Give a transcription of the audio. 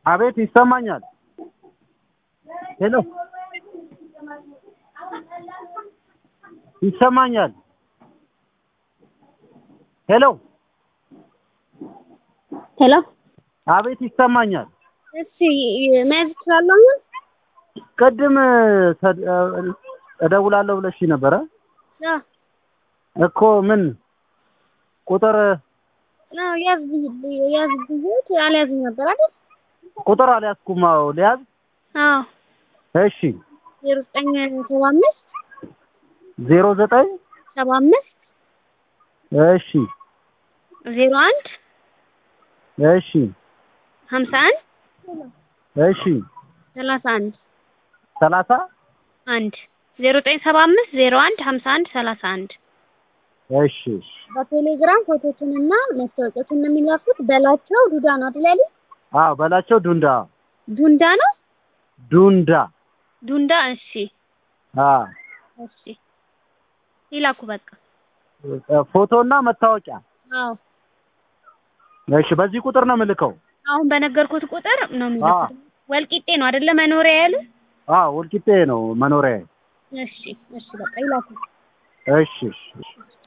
አቤት ይሰማኛል ሄሎ ይሰማኛል ሄሎ ሄሎ አቤት ይሰማኛል እሺ መያዝ ትችላለህ ቅድም እደውላለሁ ብለሽ ነበር እኮ ምን ቁጥር ነው ያዝ አልያዝም ነበር አይደል ቁጥር አልያዝኩም አዎ ሊያዝ አዎ እሺ 0975 0975 እሺ 01 እሺ 51 እሺ 31 31 0975 01 51 31 እሺ በቴሌግራም ፎቶዎችንና መስታወቂያዎችን የሚላኩት በላቸው ዱዳ ነው አይደል? አዎ በላቸው ዱንዳ ዱንዳ ነው ዱንዳ እሺ እሺ ይላኩ በቃ ፎቶና መታወቂያ አዎ እሺ በዚህ ቁጥር ነው የምልከው አሁን በነገርኩት ቁጥር ነው የሚልኩት ወልቂጤ ነው አይደለ መኖሪያ ያለ ወልቂጤ ነው መኖሪያ እሺ በቃ ይላኩ እሺ